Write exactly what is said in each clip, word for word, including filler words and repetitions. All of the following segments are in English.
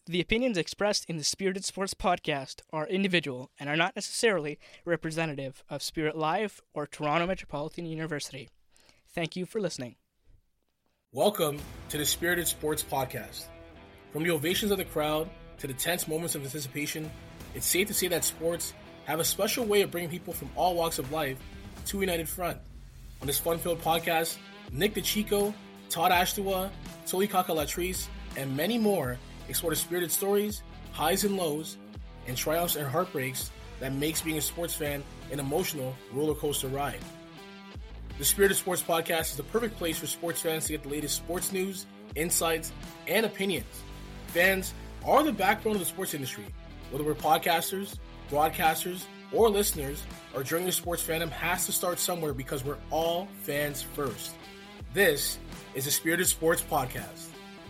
The opinions expressed in the Spirited Sports Podcast are individual and are not necessarily representative of Spirit Live or Toronto Metropolitan University. Thank you for listening. Welcome to the Spirited Sports Podcast. From the ovations of the crowd to the tense moments of anticipation, it's safe to say that sports have a special way of bringing people from all walks of life to a united front. On this fun-filled podcast, Nick DeChico, Todd Ashtawa, Toli Kakalatrice, and many more explore the spirited stories, highs and lows, and triumphs and heartbreaks that makes being a sports fan an emotional roller coaster ride. The Spirited Sports Podcast is the perfect place for sports fans to get the latest sports news, insights, and opinions. Fans are the backbone of the sports industry. Whether we're podcasters, broadcasters, or listeners, our journey to sports fandom has to start somewhere because we're all fans first. This is the Spirited Sports Podcast.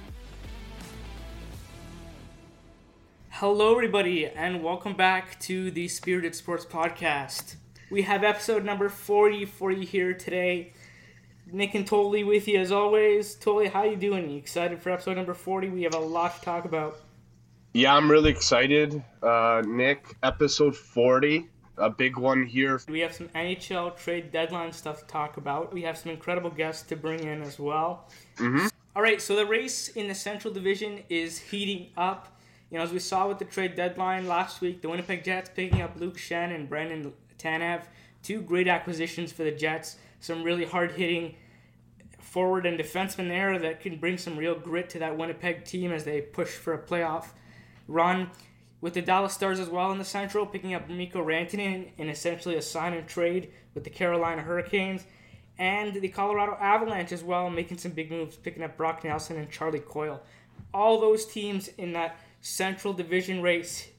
Hello, everybody, and welcome back to the Spirited Sports Podcast. We have episode number forty for you here today. Nick and Toli with you as always. Toli, how you doing? You excited for episode number forty? We have a lot to talk about. Yeah, I'm really excited. Uh, Nick, episode forty, a big one here. We have some N H L trade deadline stuff to talk about. We have some incredible guests to bring in as well. Mm-hmm. All right, so the race in the Central Division is heating up. You know, as we saw with the trade deadline last week, the Winnipeg Jets picking up Luke Schenn and Brendan Tanev. Two great acquisitions for the Jets. Some really hard-hitting forward and defensemen there that can bring some real grit to that Winnipeg team as they push for a playoff run. With the Dallas Stars as well in the Central, picking up Mikko Rantanen in essentially a sign and trade with the Carolina Hurricanes. And the Colorado Avalanche as well, making some big moves, picking up Brock Nelson and Charlie Coyle. All those teams in that Central Division race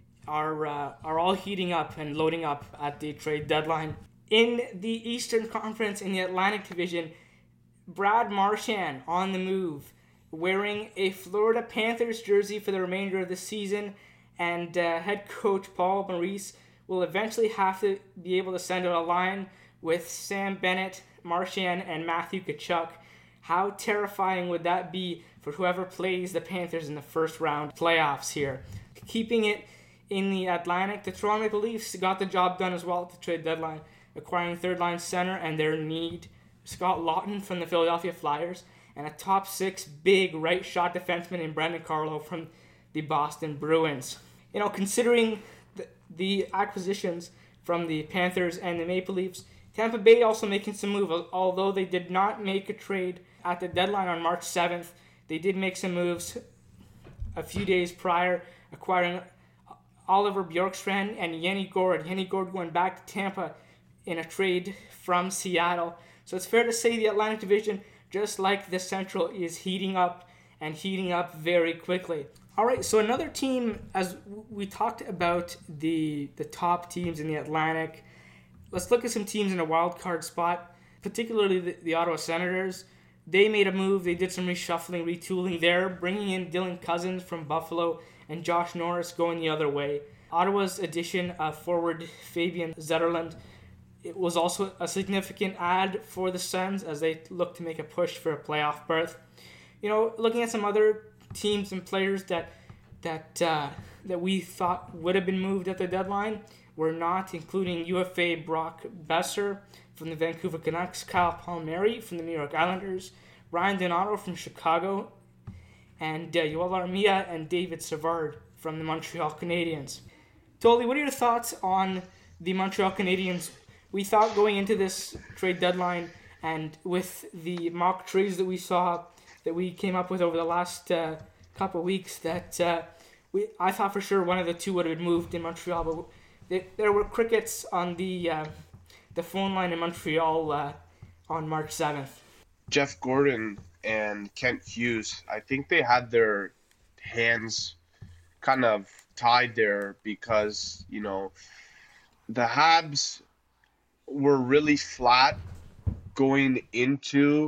are uh, are all heating up and loading up at the trade deadline. In the Eastern Conference, in the Atlantic Division, Brad Marchand on the move, wearing a Florida Panthers jersey for the remainder of the season, and uh, head coach Paul Maurice will eventually have to be able to send out a line with Sam Bennett, Marchand, and Matthew Tkachuk. How terrifying would that be for whoever plays the Panthers in the first round playoffs here? Keeping it in the Atlantic, the Toronto Maple Leafs got the job done as well at the trade deadline, acquiring third-line center and their need, Scott Laughton from the Philadelphia Flyers, and a top six big right shot defenseman in Brandon Carlo from the Boston Bruins. You know, considering the, the acquisitions from the Panthers and the Maple Leafs, Tampa Bay also making some moves. Although they did not make a trade at the deadline on March seventh, they did make some moves a few days prior, acquiring Oliver Bjorkstrand and Yanni Gourde. Yanni Gourde going back to Tampa in a trade from Seattle. So it's fair to say the Atlantic Division, just like the Central, is heating up and heating up very quickly. All right, so another team, as we talked about the the top teams in the Atlantic, let's look at some teams in a wild card spot, particularly the, the Ottawa Senators. They made a move. They did some reshuffling, retooling there, bringing in Dylan Cousins from Buffalo and Josh Norris going the other way. Ottawa's addition of forward Fabian Zetterlund, it was also a significant add for the Sens as they look to make a push for a playoff berth. You know, looking at some other teams and players that that uh, that we thought would have been moved at the deadline were not, including U F A Brock Besser from the Vancouver Canucks, Kyle Palmieri from the New York Islanders, Ryan Donato from Chicago, and uh, Yoel Armia and David Savard from the Montreal Canadiens. Toli, what are your thoughts on the Montreal Canadiens? We thought going into this trade deadline and with the mock trades that we saw, that we came up with over the last uh, couple of weeks, that uh, we I thought for sure one of the two would have been moved in Montreal, but they, there were crickets on the uh, the phone line in Montreal uh, on March seventh. Jeff Gordon and Kent Hughes, I think they had their hands kind of tied there because, you know, the Habs were really flat going into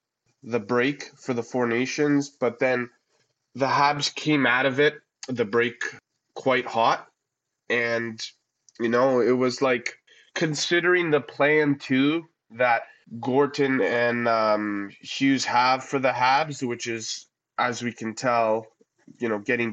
the break for the Four Nations, but then the Habs came out of it, the break, quite hot. And, you know, it was like, considering the plan too that Gorton and um, Hughes have for the Habs, which is, as we can tell, you know, getting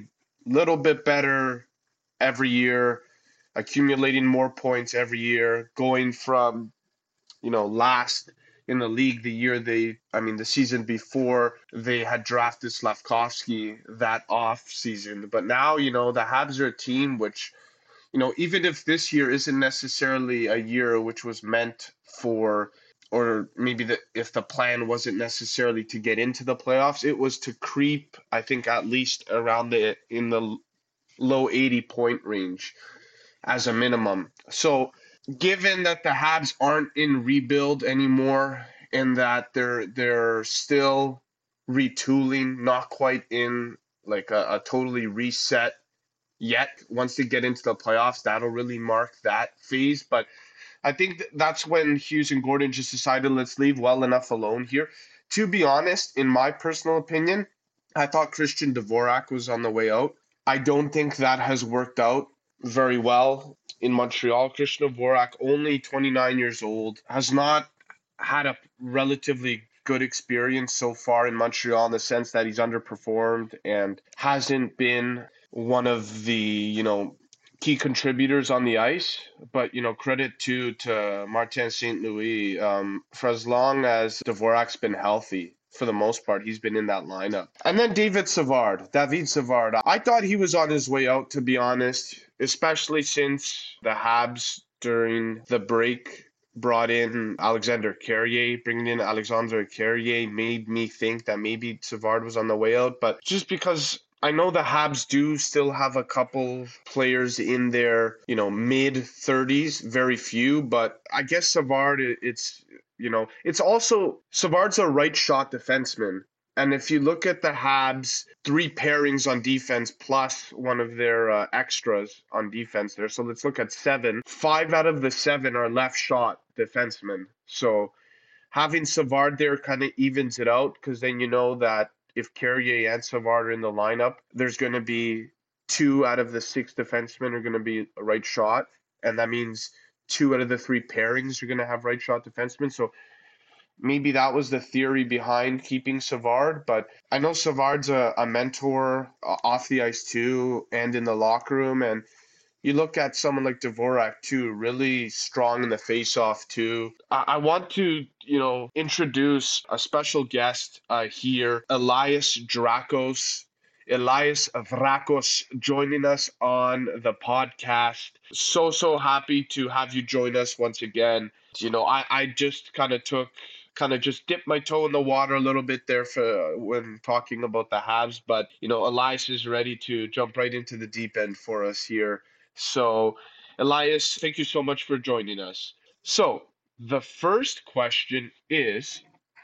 little bit better every year, accumulating more points every year, going from, you know, last in the league the year they, I mean, the season before they had drafted Slavkovsky that off season. But now, you know, the Habs are a team which, you know, even if this year isn't necessarily a year which was meant for, or maybe the, if the plan wasn't necessarily to get into the playoffs, it was to creep, I think, at least around the, in the low eighty point range as a minimum. So given that the Habs aren't in rebuild anymore and that they're they're still retooling, not quite in like a, a totally reset yet. Once they get into the playoffs, that'll really mark that phase. But I think th- that's when Hughes and Gordon just decided, let's leave well enough alone here. To be honest, in my personal opinion, I thought Christian Dvorak was on the way out. I don't think that has worked out very well in Montreal. Christian Dvorak, only twenty-nine years old, has not had a relatively good experience so far in Montreal in the sense that he's underperformed and hasn't been one of the, you know, key contributors on the ice. But, you know, credit to to Martin Saint Louis, um, for as long as Dvorak's been healthy, for the most part, he's been in that lineup. And then David Savard, David Savard. I thought he was on his way out, to be honest, especially since the Habs during the break brought in Alexander Carrier. Bringing in Alexander Carrier made me think that maybe Savard was on the way out. But just because I know the Habs do still have a couple players in their, you know, mid thirties, very few, but I guess Savard, it's, you know, it's also, Savard's a right shot defenseman. And if you look at the Habs, three pairings on defense plus one of their uh, extras on defense there. So let's look at seven. Five out of the seven are left shot defensemen. So having Savard there kind of evens it out, because then you know that if Carrier and Savard are in the lineup, there's going to be two out of the six defensemen are going to be a right shot. And that means two out of the three pairings are going to have right shot defensemen. So maybe that was the theory behind keeping Savard. But I know Savard's a, a mentor off the ice too and in the locker room. And you look at someone like Dvorak too, really strong in the face-off too. I, I want to, you know, introduce a special guest uh, here, Elias Drakos. Elias Vrakos joining us on the podcast. So, so happy to have you join us once again. You know, I, I just kind of took, kind of just dipped my toe in the water a little bit there for when talking about the Habs. But, you know, Elias is ready to jump right into the deep end for us here. So, Elias, thank you so much for joining us. So, the first question is,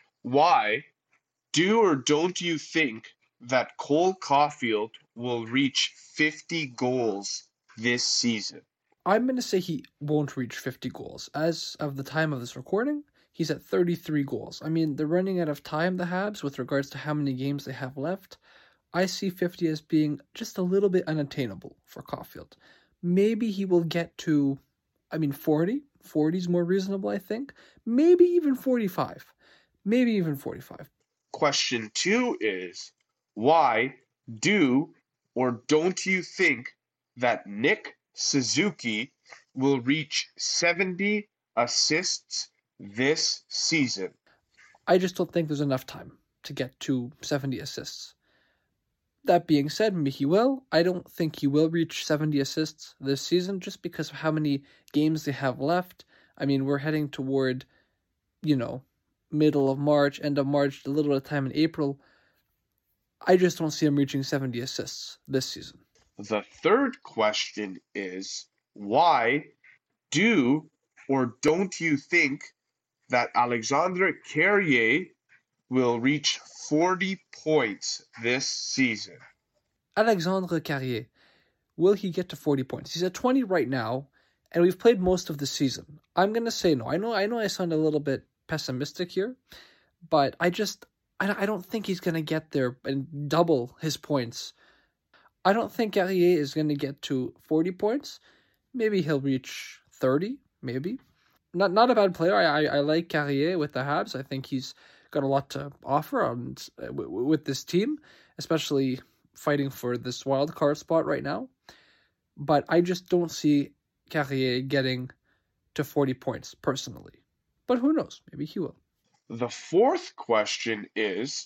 why do or don't you think that Cole Caulfield will reach fifty goals this season? I'm going to say he won't reach fifty goals. As of the time of this recording, he's at thirty-three goals. I mean, they're running out of time, the Habs, with regards to how many games they have left. I see fifty as being just a little bit unattainable for Caulfield. Maybe he will get to, I mean, forty. forty is more reasonable, I think. Maybe even forty-five. Maybe even forty-five. Question two is, why do or don't you think that Nick Suzuki will reach seventy assists this season? I just don't think there's enough time to get to seventy assists. That being said, maybe he will. I don't think he will reach seventy assists this season just because of how many games they have left. I mean, we're heading toward, you know, middle of March, end of March, a little bit of time in April. I just don't see him reaching seventy assists this season. The third question is, why do or don't you think that Alexandre Carrier will reach forty points this season? Alexandre Carrier, will he get to forty points? He's at twenty right now, and we've played most of the season. I'm going to say no. I know I know I sound a little bit pessimistic here, but I just, I, I don't think he's going to get there and double his points. I don't think Carrier is going to get to forty points. Maybe he'll reach thirty, maybe. Not not a bad player. I, I, I like Carrier with the Habs. I think he's got a lot to offer on, with this team, especially fighting for this wild card spot right now. But I just don't see Carrier getting to forty points personally. But who knows? Maybe he will. The fourth question is,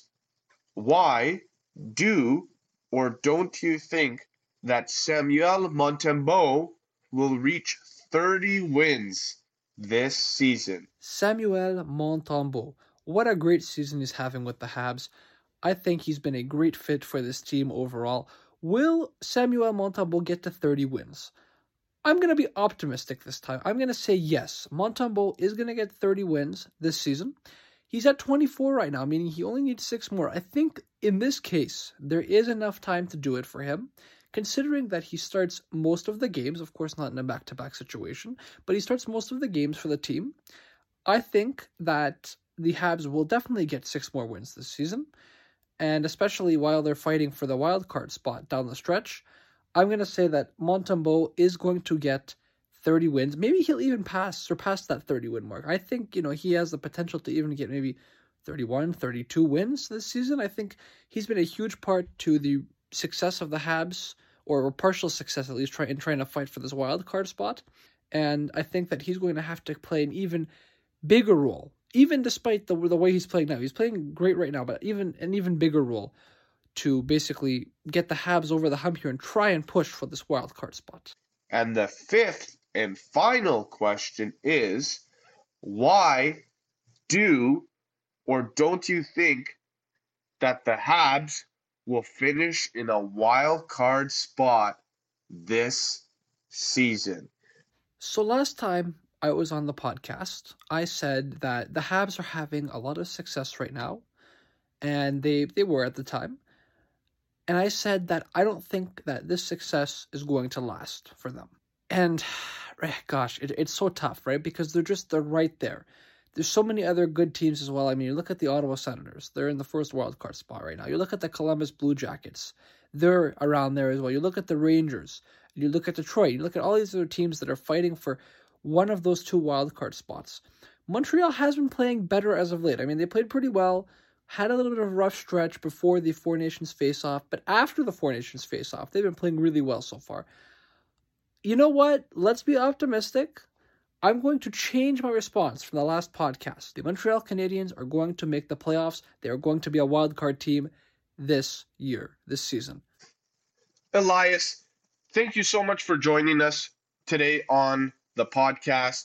why do or don't you think that Samuel Montembeault will reach thirty wins this season? Samuel Montembeault. What a great season he's having with the Habs. I think he's been a great fit for this team overall. Will Samuel Montembeault get to thirty wins? I'm going to be optimistic this time. I'm going to say yes. Montembeault is going to get thirty wins this season. He's at twenty-four right now, meaning he only needs six more. I think in this case, there is enough time to do it for him, considering that he starts most of the games, of course not in a back-to-back situation, but he starts most of the games for the team. I think that the Habs will definitely get six more wins this season, and especially while they're fighting for the wild card spot down the stretch, I'm going to say that Montembeault is going to get thirty wins. Maybe he'll even pass, surpass that thirty-win mark. I think, you know, he has the potential to even get maybe thirty-one, thirty-two wins this season. I think he's been a huge part to the success of the Habs, or partial success at least, try, in trying to fight for this wild card spot. And I think that he's going to have to play an even bigger role, even despite the the way he's playing now. He's playing great right now, but even an even bigger role to basically get the Habs over the hump here and try and push for this wild card spot. And the fifth and final question is, why do or don't you think that the Habs will finish in a wild card spot this season? So last time I was on the podcast, I said that the Habs are having a lot of success right now, and they they were at the time. And I said that I don't think that this success is going to last for them. And gosh, it, it's so tough, right? Because they're just, they're right there. There's so many other good teams as well. I mean, you look at the Ottawa Senators. They're in the first wildcard spot right now. You look at the Columbus Blue Jackets. They're around there as well. You look at the Rangers. You look at Detroit. You look at all these other teams that are fighting for one of those two wildcard spots. Montreal has been playing better as of late. I mean, they played pretty well. Had a little bit of a rough stretch before the Four Nations face-off, but after the Four Nations face-off, they've been playing really well so far. You know what? Let's be optimistic. I'm going to change my response from the last podcast. The Montreal Canadiens are going to make the playoffs. They are going to be a wild card team this year, this season. Elias, thank you so much for joining us today on the podcast.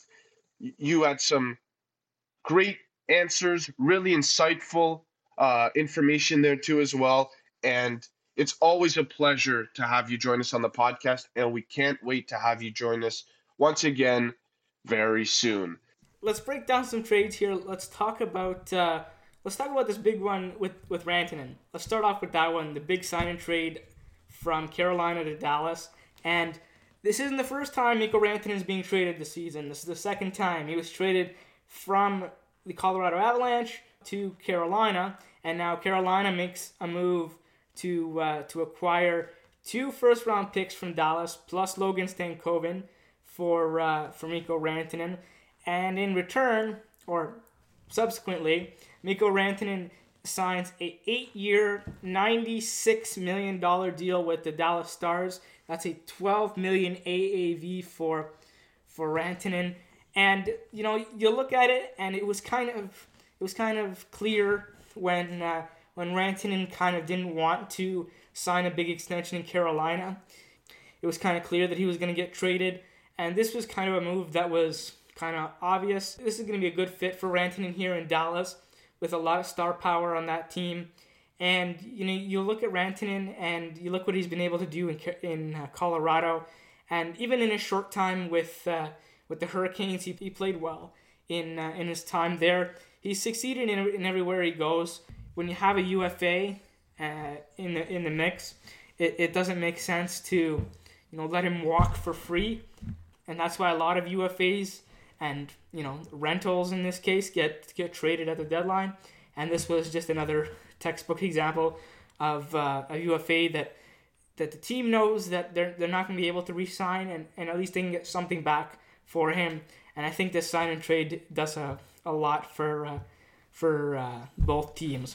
You had some great answers, really insightful uh, information there too as well. And it's always a pleasure to have you join us on the podcast. And we can't wait to have you join us once again very soon. Let's break down some trades here. Let's talk about uh, let's talk about this big one with, with Rantanen. Let's start off with that one, the big sign-and trade from Carolina to Dallas. And this isn't the first time Mikko Rantanen is being traded this season. This is the second time. He was traded from the Colorado Avalanche to Carolina, and now Carolina makes a move to uh, to acquire two first-round picks from Dallas, plus Logan Stankoven for uh, for Mikko Rantanen. And in return, or subsequently, Mikko Rantanen signs a eight-year, ninety-six million dollars deal with the Dallas Stars. That's a twelve million dollars A A V for for Rantanen. And you know, you look at it, and it was kind of it was kind of clear when uh, when Rantanen kind of didn't want to sign a big extension in Carolina. It was kind of clear that he was going to get traded, and this was kind of a move that was kind of obvious. This is going to be a good fit for Rantanen here in Dallas, with a lot of star power on that team. And you know, you look at Rantanen, and you look what he's been able to do in in uh, Colorado, and even in a short time with uh, with the Hurricanes, he, he played well in uh, in his time there. He's succeeded in, in everywhere he goes. When you have a U F A uh, in the in the mix, it, it doesn't make sense to you know let him walk for free, and that's why a lot of U F As and you know rentals in this case get get traded at the deadline. And this was just another textbook example of uh, a U F A that that the team knows that they're they're not going to be able to re-sign, and, and at least they can get something back for him. And I think this sign and trade does a, a lot for uh, for uh, both teams.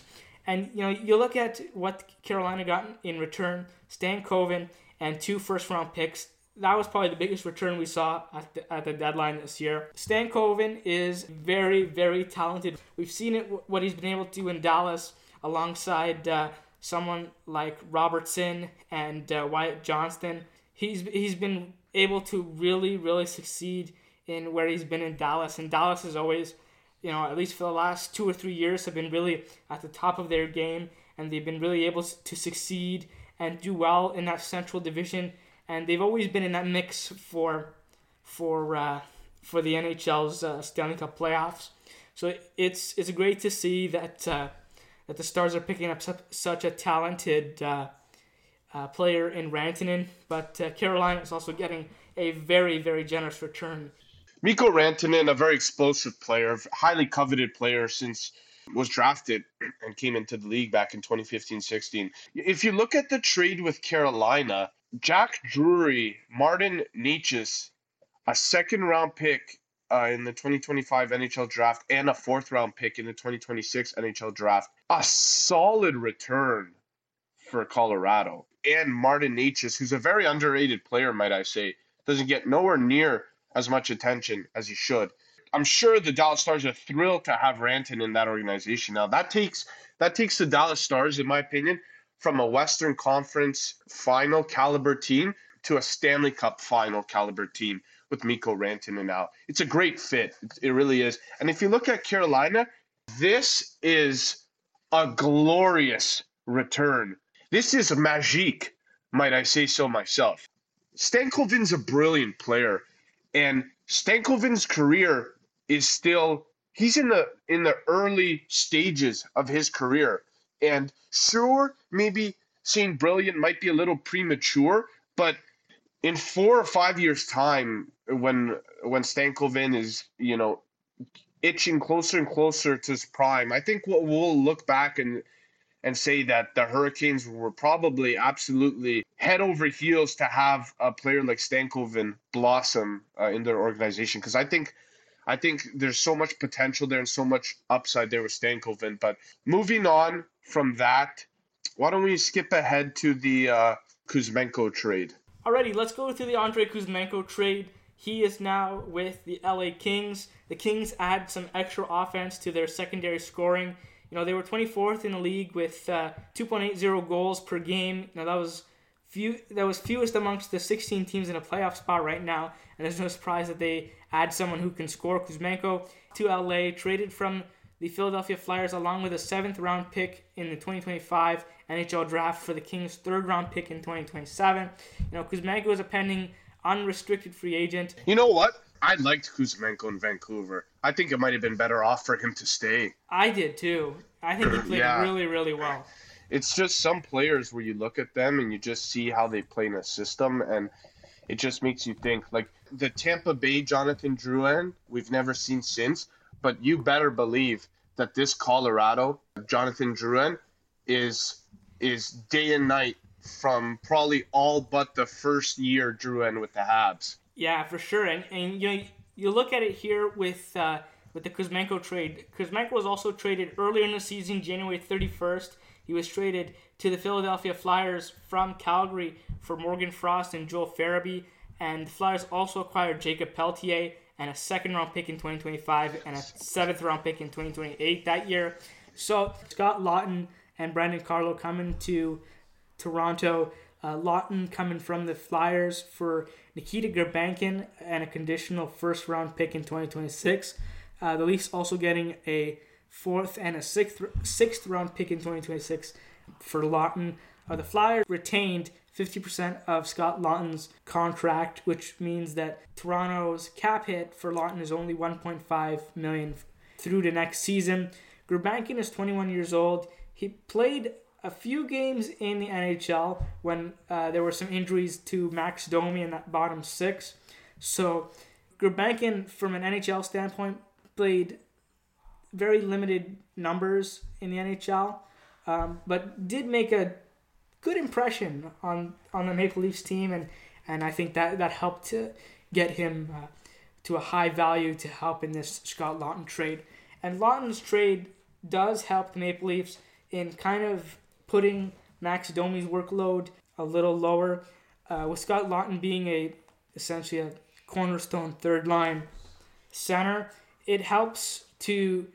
And, you know, you look at what Carolina got in return, Stankoven and two first-round picks. That was probably the biggest return we saw at the, at the deadline this year. Stankoven is very, very talented. We've seen it, what he's been able to do in Dallas alongside uh, someone like Robertson and uh, Wyatt Johnston. He's he's been able to really, really succeed in where he's been in Dallas. And Dallas is always, you know, at least for the last two or three years, have been really at the top of their game. And they've been really able to succeed and do well in that Central Division. And they've always been in that mix for for uh, for the N H L's uh, Stanley Cup playoffs. So it's it's great to see that uh, that the Stars are picking up su- such a talented uh, uh, player in Rantanen. But uh, Carolina is also getting a very, very generous return. Mikko Rantanen, a very explosive player, highly coveted player since was drafted and came into the league back in twenty fifteen sixteen. If you look at the trade with Carolina, Jack Drury, Martin Necas, a second-round pick uh, in the twenty twenty-five N H L draft, and a fourth-round pick in the twenty twenty-six N H L draft. A solid return for Colorado. And Martin Necas, who's a very underrated player, might I say, doesn't get nowhere near as much attention as he should. I'm sure the Dallas Stars are thrilled to have Rantanen in that organization. Now, that takes that takes the Dallas Stars, in my opinion, from a Western Conference final caliber team to a Stanley Cup final caliber team with Mikko Rantanen now. It's a great fit. It really is. And if you look at Carolina, this is a glorious return. This is magique, might I say so myself. Stankoven's a brilliant player, and Stankoven's career is still, he's in the in the early stages of his career. And sure, maybe saying brilliant might be a little premature, but in four or five years' time, when when Stankoven is, you know, itching closer and closer to his prime, I think we'll, we'll look back and and say that the Hurricanes were probably absolutely head over heels to have a player like Stankoven blossom uh, in their organization. Because I think I think there's so much potential there and so much upside there with Stankoven. But moving on from that, why don't we skip ahead to the uh, Kuzmenko trade? Alrighty, let's go through the Andrei Kuzmenko trade. He is now with the L A Kings. The Kings add some extra offense to their secondary scoring. You know, they were twenty-fourth in the league with uh, two point eight zero goals per game. Now, that was few. That was fewest amongst the sixteen teams in a playoff spot right now. And there's no surprise that they add someone who can score. Kuzmenko to L A, traded from the Philadelphia Flyers along with a seventh round pick in the twenty twenty-five N H L draft for the Kings' third round pick in twenty twenty-seven. You know, Kuzmenko is a pending unrestricted free agent. You know what? I liked Kuzmenko in Vancouver. I think it might have been better off for him to stay. I did too. I think he played Yeah. really, really well. It's just some players where you look at them and you just see how they play in a system, and it just makes you think. Like the Tampa Bay Jonathan Drouin, we've never seen since, but you better believe that this Colorado Jonathan Drouin is is day and night from probably all but the first year Drouin with the Habs. Yeah, for sure. And and you know, you look at it here with uh, with the Kuzmenko trade. Kuzmenko was also traded earlier in the season, January thirty-first. He was traded to the Philadelphia Flyers from Calgary for Morgan Frost and Joel Farabee. And the Flyers also acquired Jacob Pelletier and a second-round pick in twenty twenty-five and a seventh-round pick in twenty twenty-eight that year. So Scott Laughton and Brandon Carlo coming to Toronto. Uh, Laughton coming from the Flyers for Nikita Gurbankin and a conditional first-round pick in twenty twenty-six. Uh, the Leafs also getting a fourth and a sixth sixth round pick in twenty twenty-six for Laughton. Uh, the Flyers retained fifty percent of Scott Laughton's contract, which means that Toronto's cap hit for Laughton is only one point five million dollars through the next season. Gurbankin is twenty-one years old. He played a few games in the N H L when uh, there were some injuries to Max Domi in that bottom six. So Gurbankin, from an N H L standpoint, played very limited numbers in the N H L, um, but did make a good impression on, on the Maple Leafs team, and, and I think that, that helped to get him uh, to a high value to help in this Scott Laughton trade. And Laughton's trade does help the Maple Leafs in kind of putting Max Domi's workload a little lower, uh, with Scott Laughton being a essentially a cornerstone third line center. It helps to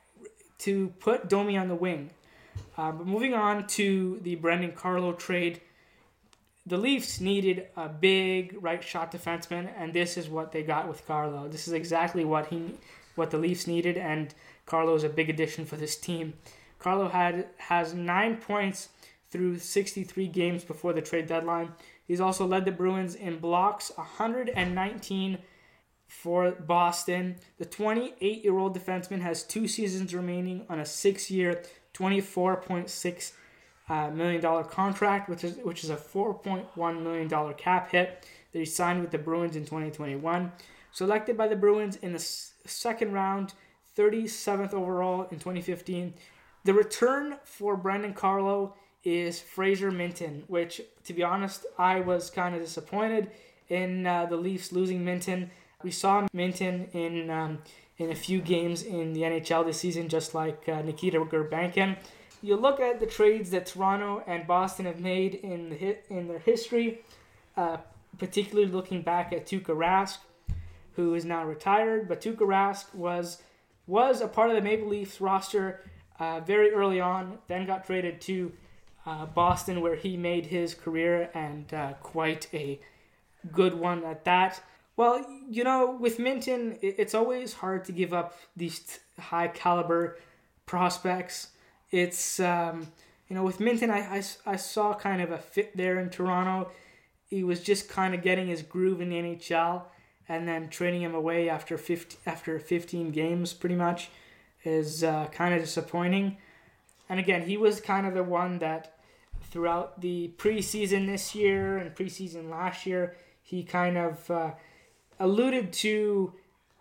to put Domi on the wing. Uh, but moving on to the Brandon Carlo trade, the Leafs needed a big right shot defenseman, and this is what they got with Carlo. This is exactly what he, what the Leafs needed, and Carlo is a big addition for this team. Carlo had has nine points through sixty-three games before the trade deadline. He's also led the Bruins in blocks, one hundred nineteen for Boston. The twenty-eight-year-old defenseman has two seasons remaining on a six-year, twenty-four point six uh, million dollar contract, which is which is a four point one million dollar cap hit that he signed with the Bruins in twenty twenty-one. Selected by the Bruins in the s- second round, thirty-seventh overall in twenty fifteen. The return for Brandon Carlo is Fraser Minten, which, to be honest, I was kind of disappointed in uh, the Leafs losing Minten. We saw Minten in um, in a few games in the N H L this season, just like uh, Nikita Gurbankin. You look at the trades that Toronto and Boston have made in the hit, in their history, uh, particularly looking back at Tuukka Rask, who is now retired. But Tuukka Rask was was a part of the Maple Leafs roster uh, very early on, then got traded to uh, Boston, where he made his career, and uh, quite a good one at that. Well, you know, with Minten, it's always hard to give up these high caliber prospects. It's, um, you know, with Minten, I, I, I saw kind of a fit there in Toronto. He was just kind of getting his groove in the N H L, and then trading him away after fifteen, after fifteen games pretty much is uh, kind of disappointing. And again, he was kind of the one that throughout the preseason this year and preseason last year, he kind of uh, alluded to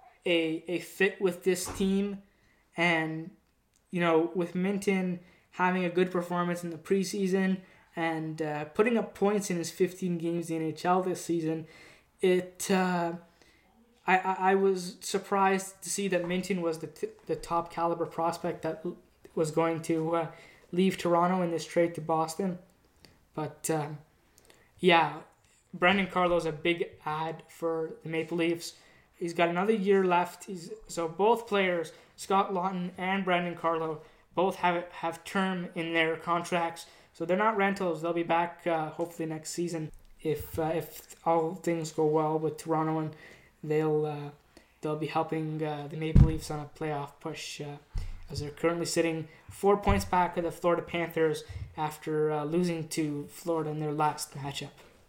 a a fit with this team. And, you know, with Minten having a good performance in the preseason and uh, putting up points in his fifteen games in the N H L this season, it uh, I, I I was surprised to see that Minten was the t- the top caliber prospect that was going to uh, leave Toronto in this trade to Boston. But um, yeah, Brandon Carlo's a big add for the Maple Leafs. He's got another year left. He's so both players, Scott Laughton and Brandon Carlo, both have have term in their contracts. So they're not rentals. They'll be back uh, hopefully next season if uh, if all things go well with Toronto, and they'll uh, they'll be helping uh, the Maple Leafs on a playoff push uh, as they're currently sitting four points back of the Florida Panthers after uh, losing to Florida in their last matchup.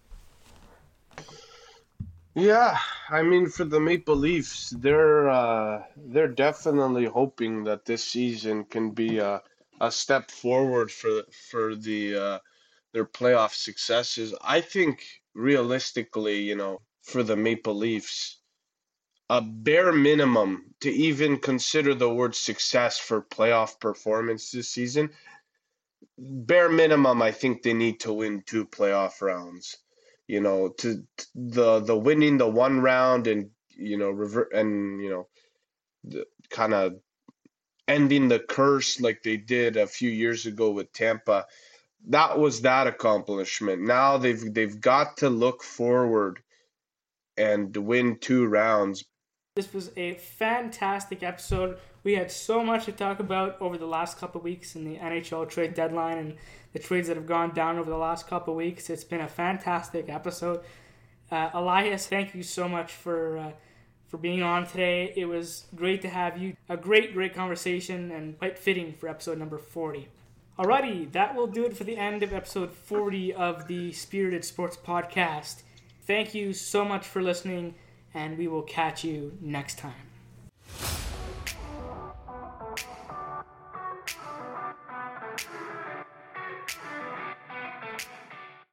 Yeah, I mean, for the Maple Leafs, they're uh, they're definitely hoping that this season can be a, a step forward for for the uh, their playoff successes. I think realistically, you know, for the Maple Leafs, a bare minimum to even consider the word success for playoff performance this season, bare minimum, I think they need to win two playoff rounds. You know, to the the winning the one round and you know revert and you know the kind of ending the curse like they did a few years ago with Tampa. That was that accomplishment. Now they've they've got to look forward and win two rounds. This was a fantastic episode. We had so much to talk about over the last couple of weeks in the N H L trade deadline and the trades that have gone down over the last couple of weeks. It's been a fantastic episode. Uh, Elias, thank you so much for uh, for being on today. It was great to have you. A great, great conversation and quite fitting for episode number forty. Alrighty, that will do it for the end of episode forty of the Spirited Sports Podcast. Thank you so much for listening, and we will catch you next time.